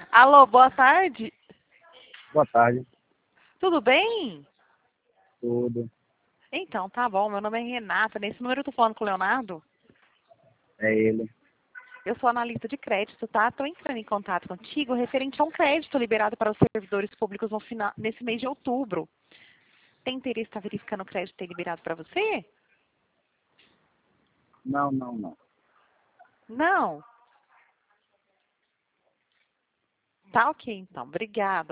Alô, boa tarde. Boa tarde, Tudo bem? tudo. Então, tá bom. Meu nome é Renata. Nesse número eu tô falando com o Leonardo. É ele. Eu sou analista de crédito, tá? Tô entrando em contato contigo referente a um crédito liberado para os servidores públicos nesse mês de outubro. Tem interesse em estar verificando o crédito ter liberado para você? Não. Não? Tá ok, então. Obrigada.